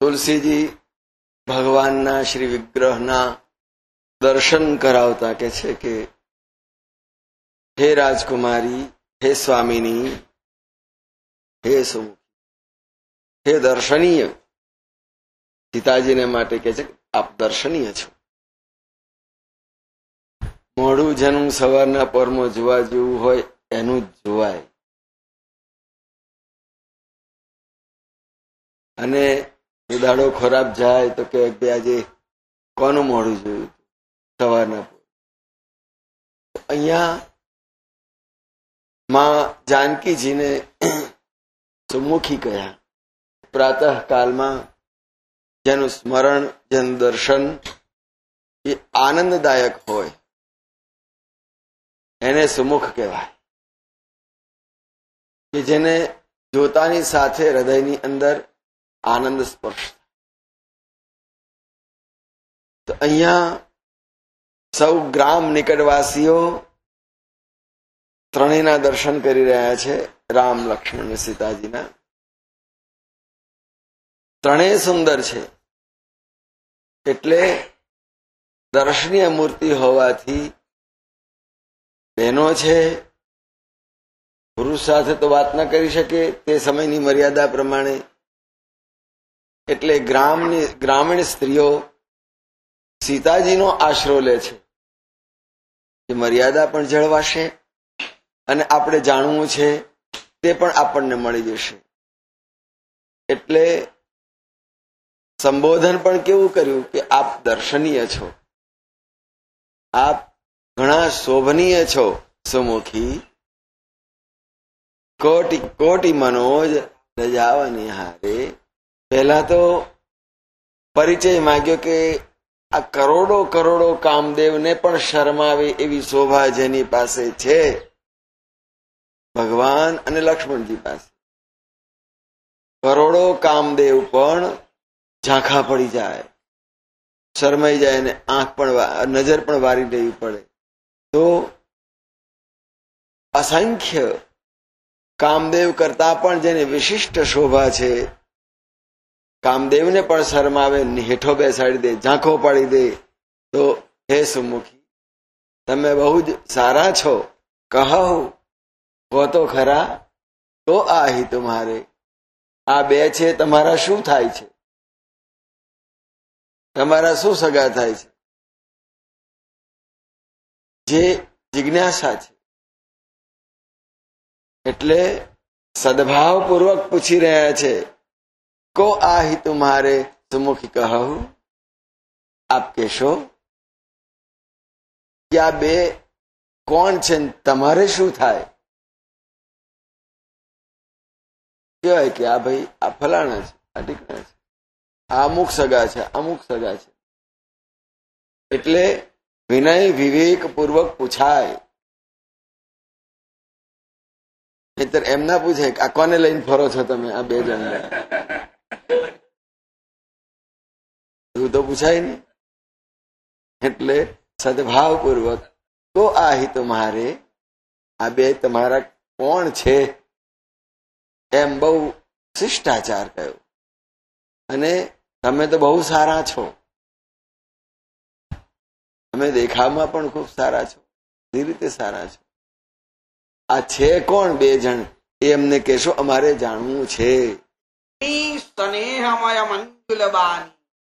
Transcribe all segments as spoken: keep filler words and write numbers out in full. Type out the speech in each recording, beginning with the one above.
तुलसीजी भगवानना श्री विग्रहना दर्शन करावता के छे के हे राजकुमारी, हे स्वामिनी, हे सुमुखी, हे दर्शनीय। सीताजी ने माटे के छे आप दर्शनीय छो। मोड़ू जेनु सवारना पोरमो जोवा जेवुं होय एनुं ज जोवाय। अने दाड़ो खराब जाए तो के आजे कोनु मोड़ू जोयुं सवारना पोर। अहींया मां जानकी जी ने सुमुखी कह्या। प्रातः काल में जेनु स्मरण जेनु दर्शन ये आनंददायक होय एने सुमुख कहेवाय कि जेने जोतानी साथे हृदयनी अंदर आनंद स्पर्श। तो अहींया सौ ग्राम निकटवासीओ त्रणेयना दर्शन करी रह्या छे, राम लक्ष्मण ने सीताजीना। त्रणेय सुंदर छे एटले दर्शनीय मूर्ति होवाथी बहनो छे, पुरुष साथे तो बात न करी शके ते समयनी मर्यादा प्रमाणे, एटले ग्रामनी ग्रामीण स्त्रीओ सीताजीनो आश्रो ले छे कि मर्यादा पण जळवाशे अने आपणे जाणवुं छे ते पण आपणने मळी जशे। एटले संबोधन पण केवुं कर्युं कि आप दर्शनीय छो, आप घणा शोभनीय छो सुमुखी। कोटि कोटि मनोज रजाव निहारे। पहला तो परिचय मांग्यो कि आ करोड़ो करोड़ो कामदेव ने पण शरमावे एवी शोभा जेनी पासे छे भगवान अने लक्ष्मण जी पास। करोड़ो कामदेव पण झांखा पड़ी जाए, शरमाई जाए ने आंख पण नजर पण वारी लेवी पड़े। तो असंख्य कामदेव करता पण जेने विशिष्ट शोभा छे कामदेव ने पण शरमावे, हेठो बेसाड़ी दे, झांखो पाड़ी दे। तो हे सुमुखी तमे बहु ज सारा छो, कहो को तो खरा, तो आही तुम्हारे। आ बे छे तमारा शुं थाय छे, तमारा शुं सगा थाय छे? जे जिज्ञासा छे एटले सद्भावपूर्वक पूछी रह्या छे को आही तुम्हारे। सुमुखी कहो आप कहेशो क्या बे कोण छे, तमारे शुं थाय? कहेवाय कि आ भाई आ फलाणा छे, आ ढीकणा छे, आ अमुक सगा छे, अमुक सगा छे। एटले विनय विवेक पूर्वक पूछाय। नहीतर एम ना पूछे आ कोने लईने फरो छो तमे आ बे जण? એવું તો પૂછાય નહીં। એટલે સદભાવપૂર્વક તો આહી તમારે, આ બે તમારા કોણ છે એમ બહુ શિષ્ટાચાર કયો। અને તમે તો બહુ સારા છો, તમે દેખાવમાં પણ ખૂબ સારા છો, એ રીતે સારા છો। આ છે કોણ બે જણ એ અમને કહેશો, અમારે જાણવું છે। સ્નેહમય મંજુલબાની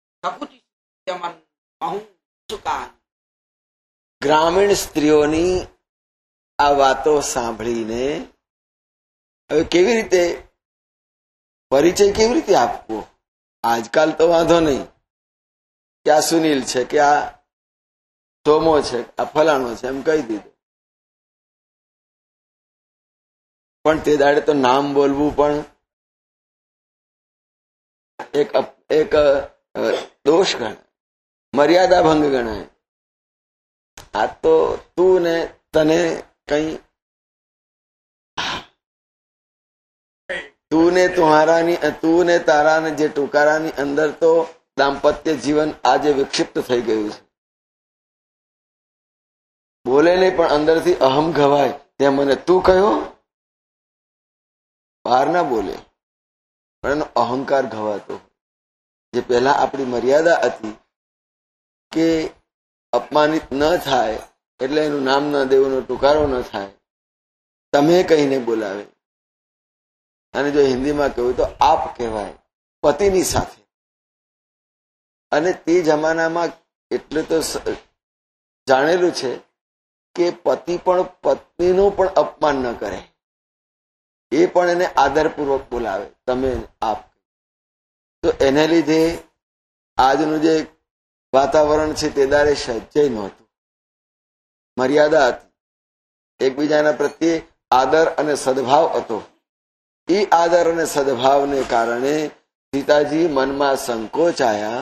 ग्रामीण स्त्रीओनी आ वातो सांभळीने हवे केवी रीते परिचय केवी रीते आपवो? आजकाल तो वांधो नहीं कि आ सुनील छे कि आ सोमो छे, आ फलाणो छे एम कही दीधुं। पण ते दाड़े तो नाम बोलवुं पण एक एक दोष गणाय, मर्यादा भंग गणाय। आ तो तू ने तने कई तू ने तुम्हारा नी तू ने तारा ने जे टुकारा नी अंदर तो दाम्पत्य जीवन आज विक्षिप्त थई गयुं छे। बोले नहीं पण अंदर थी अहम घवाय, ते मने तू कह्यो, बहार ना बोले पण अहंकार घवातो। જે પહેલા આપણી મર્યાદા હતી કે અપમાનિત ન થાય એટલે એનું નામ ન દેવું, ટુકારો ન થાય, તમે કહીને બોલાવે. અને જો હિન્દીમાં કહ્યું તો આપ કહેવાય પતિની સાથે. અને તે જમાનામાં એટલે તો જાણેલું છે કે પતિ પણ પત્નીનું પણ અપમાન ન કરે, એ પણ એને આદરપૂર્વક બોલાવે, તમે આપ. તો એને લીધે આજનું જે વાતાવરણ છે તે દારે સહેજે નહોતું. મર્યાદા હતી, એકબીજાના પ્રત્યે આદર અને સદભાવ હતો. એ આદર અને સદભાવને કારણે સીતાજી મનમાં સંકોચ આયા.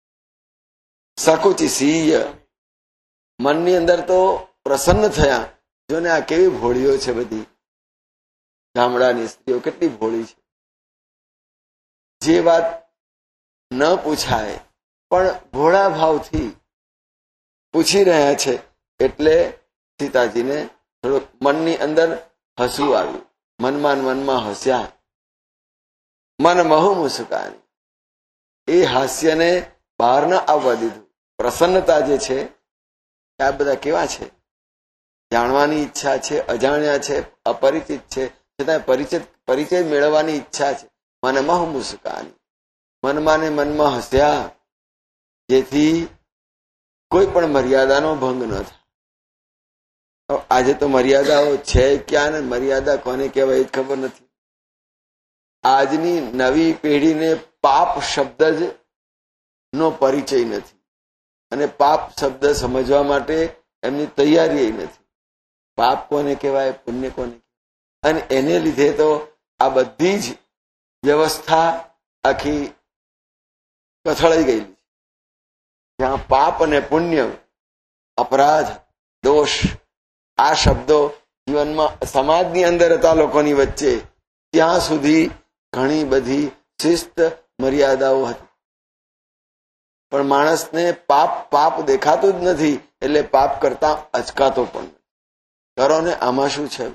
સકુચિસીય, મનની અંદર તો પ્રસન્ન થયા. જોને આ કેવી ભોળીઓ છે, બધી ગામડાની સ્ત્રીઓ કેટલી ભોળી છે. જે વાત ન પૂછાય પણ ભોળા ભાવથી પૂછી રહ્યા છે, એટલે સીતાજીને થોડુંક મનની અંદર હસવું આવ્યું. મનમાં મનમાં હસ્યા. મન મહુ મુસ્કાની, એ હાસ્યને બહાર ન આવવા દીધું. પ્રસન્નતા જે છે આ બધા કેવા છે, જાણવાની ઈચ્છા છે, અજાણ્યા છે, અપરિચિત છે, છતાં પરિચિત પરિચય મેળવવાની ઈચ્છા છે. મન મહુ મુસ્કાની, મનમાં ને મનમાં હસ્યા, જેથી કોઈ પણ મર્યાદાનો ભંગ ન થાય. આજે તો મર્યાદાઓ છે ક્યાં ને મર્યાદા કોને કહેવાય એ ખબર નથી. આજની નવી પેઢીને પાપ શબ્દ જ નો પરિચય નથી, અને પાપ શબ્દ સમજવા માટે એમની તૈયારી નથી. પાપ કોને કહેવાય, પુણ્ય કોને કહેવાય. અને એને લીધે તો આ બધી જ વ્યવસ્થા આખી કથળાઈ ગયેલી. જ્યાં પાપ અને પુણ્ય, અપરાધ, દોષ, આ શબ્દો જીવનમાં સમાજની અંદર હતા લોકોની વચ્ચે, ત્યાં સુધી ઘણી બધી શિસ્ત મર્યાદાઓ હતી. પણ માણસને પાપ પાપ દેખાતું જ નથી, એટલે પાપ કરતા અચકાતો પણ નથી. કરો ને આમાં શું છે,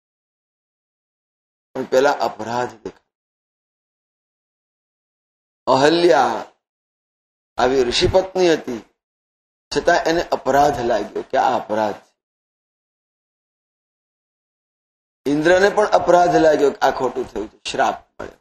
પણ પેલા અપરાધ દેખાય. અહલ્યા આવી ઋષિપત્ની હતી, છતાં એને અપરાધ લાગ્યો કે આ અપરાધ છે. ઇન્દ્રને પણ અપરાધ લાગ્યો કે આ ખોટું થયું છે, શ્રાપ મળ્યો.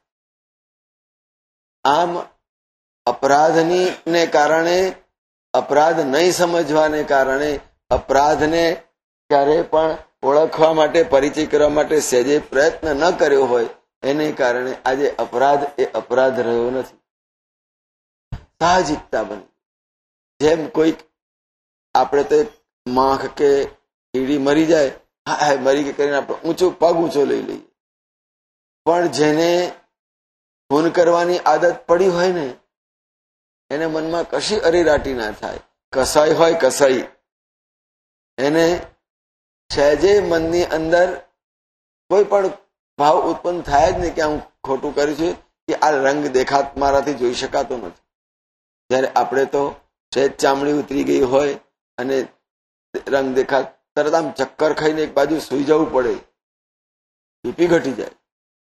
આમ અપરાધની ને કારણે, અપરાધ નહીં સમજવાને કારણે, અપરાધને ક્યારે પણ ઓળખવા માટે, પરિચય કરવા માટે સહેજે પ્રયત્ન ન કર્યો હોય, એને કારણે આજે અપરાધ એ અપરાધ રહ્યો નથી, સાહજિકતા બની. જેમ કોઈક આપણે તો માખ કે કીડી મરી જાય, હા મરી કરીને આપણે ઊંચું પગ ઊંચો લઈ લઈએ. પણ જેને ખૂન કરવાની આદત પડી હોય ને, એને મનમાં કશી અરેરાટી ના થાય. કસાઈ હોય કસાઈ, એને સહેજે મનની અંદર કોઈ પણ ભાવ ઉત્પન્ન થાય જ નહીં કે હું ખોટું કર્યું છું, કે આ રંગ દેખાત મારાથી જોઈ શકાતો નથી. જ્યારે આપણે તો સહેજ ચામડી ઉતરી ગઈ હોય અને રંગ દેખાત, તરત આમ ચક્કર ખાઈને એક બાજુ સુઈ જવું પડે, બીપી ઘટી જાય.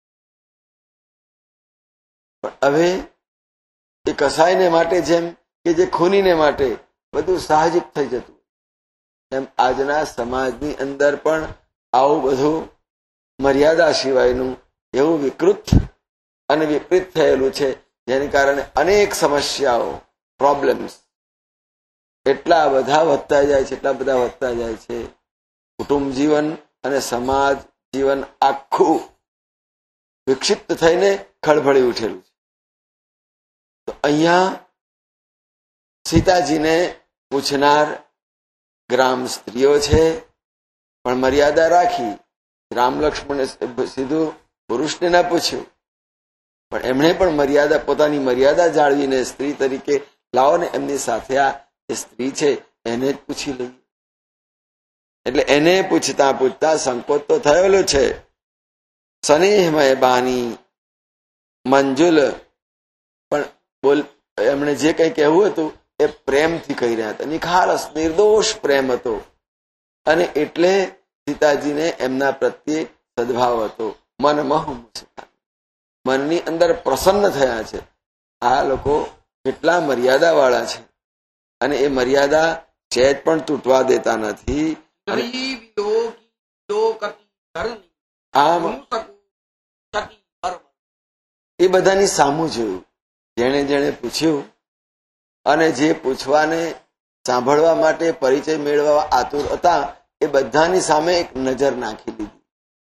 પણ હવે એ કસાઈને માટે, જેમ કે જે ખૂનીને માટે બધું સાહજિક થઈ જતું, એમ આજના સમાજની અંદર પણ આવું બધું મર્યાદા સિવાયનું એવું વિકૃત અને વિપરીત થયેલું છે, જેને કારણે અનેક સમસ્યાઓ, પ્રોબ્લેમ્સ એટલા બધા વધતા જાય છે, એટલા બધા વધતા જાય છે. કુટુંબ જીવન અને સમાજ જીવન આખું વિક્ષિપ્ત થઈને ખળભળી ઉઠેલું છે. તો અહીંયા સીતાજીને પૂછનાર ગ્રામ સ્ત્રીઓ છે, પણ મર્યાદા રાખી. રામ લક્ષ્મણે સીધું પુરુષને ના પૂછ્યું, પણ એમણે પણ મર્યાદા, પોતાની મર્યાદા જાળવીને સ્ત્રી તરીકે લાવો ને એમની સાથે આ જે સ્ત્રી છે એને જ પૂછી લઈએ. એટલે એને પૂછતા પૂછતા સંકોચ તો થયેલો છે. સ્નેહમય બાની મંજુલ, પણ બોલ એમણે જે કંઈ કહેવું હતું એ પ્રેમથી કહી રહ્યા હતા, નિખાલસ નિર્દોષ પ્રેમ હતો. અને એટલે સીતાજીને એમના પ્રત્યે સદભાવ હતો. મન મહુ મુસ્કાન, મનની અંદર પ્રસન્ન થયા છે. આ લોકો કેટલા મર્યાદા વાળા છે અને એ મર્યાદા ચેત પણ તૂટવા દેતા નથી. આમ એ બધાની સામું જોયું. જેણે જેણે પૂછ્યું અને જે પૂછવાને સાંભળવા માટે પરિચય મેળવવા આતુર હતા એ બધાની સામે એક નજર નાખી દીધી.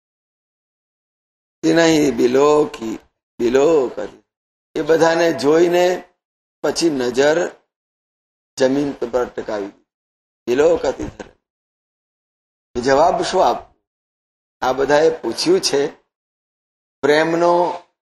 નહીં બિલોકી બિલો કરી એ બધાને જોઈને પછી નજર જમીન પર ટકાવી દીધી. બિલો કતી ધરે જવાબ શું આપ? આ બધાએ પૂછ્યું છે. પ્રેમનો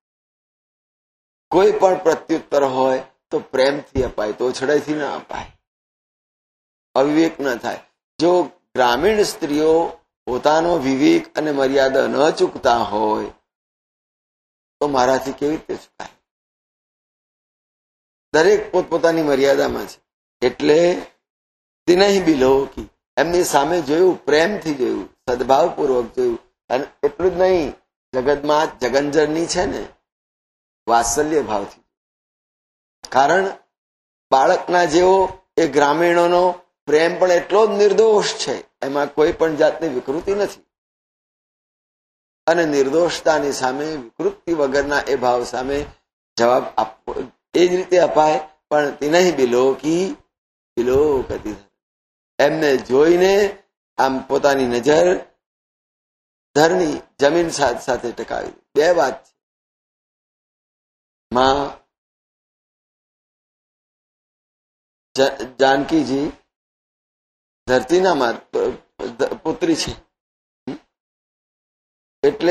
કોઈ પણ પ્રત્યુત્તર હોય તો પ્રેમથી અપાય, તો છડાઈથી ના અપાય, અવિવેક ન થાય. જો ગ્રામીણ સ્ત્રીઓ પોતાનો વિવેક અને મર્યાદા ન ચૂકતા હોય તો મારાથી કેવી રીતે ચૂકાય? દરેક પોતપોતાની મર્યાદામાં છે. એટલે તે નહીં બિલોકી એમની સામે જોયું, પ્રેમથી જોયું, સદભાવપૂર્વક જોયું. અને એટલું જ નહીં, જગતમાં જગંજરની છે ને વાત્સલ્ય ભાવથી. કારણ બાળકના જેવો એ ગ્રામીણોનો પ્રેમ પણ એટલો જ નિર્દોષ છે, એમાં કોઈ પણ જાતની વિકૃતિ નથી. અને નિર્દોષતાની સામે વિકૃતિ વગરના એ ભાવ સામે જવાબ આપવો એ જ રીતે અપાય. પણ તે નહીં બિલોકી બિલોકતી એમને જોઈને આમ પોતાની નજર ધરની જમીન સાથે સાથે ટકાવી. બે વાત છે. માં જાનકીજી ધરતીના પુત્રી છે એટલે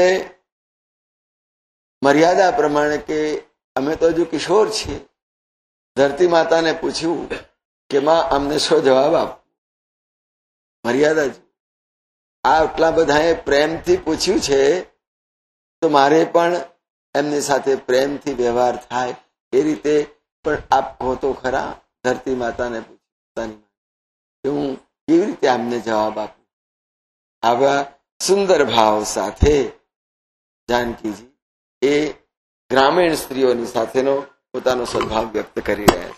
મર્યાદા પ્રમાણે કે અમે તો હજુ કિશોર છીએ. ધરતી માતાને પૂછ્યું કે માં અમને શું જવાબ આપ? મર્યાદા જ. આ આટલા બધાએ પ્રેમથી પૂછ્યું છે તો મારે પણ એમની સાથે પ્રેમથી વ્યવહાર થાય એ રીતે પણ આપ કહો તો ખરા. ધરતી માતાને પૂછ્યું કે હું કેવી રીતે આમને જવાબ આપું? આવા સુંદર ભાવ સાથે જાનકીજી એ ગ્રામીણ સ્ત્રીઓની સાથેનો પોતાનો સદભાવ વ્યક્ત કરી રહ્યા છે.